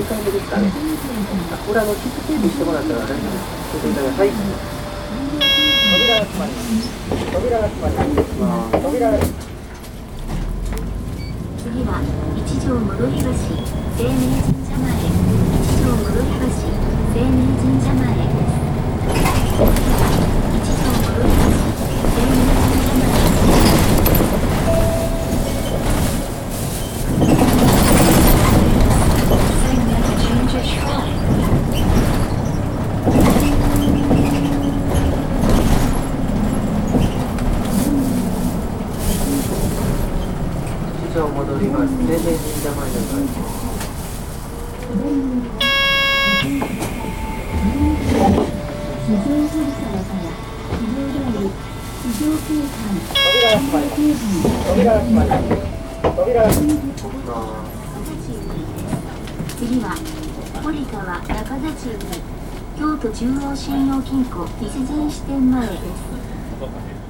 2回目ですかね。これ切符整備してもらったら大丈夫です。していただいて、はい。扉が閉まります。扉が閉まります。扉が。 次は一条戻り橋清明神社前、一条戻り橋清明神社前です。一条戻り橋清明神社前です。Change a shrine. 一条戻ります。清明神社前でございます。扉が閉まります。扉が閉まります。扉が閉まります。 次は堀川中立に京都中央信用金庫西陣支店前です。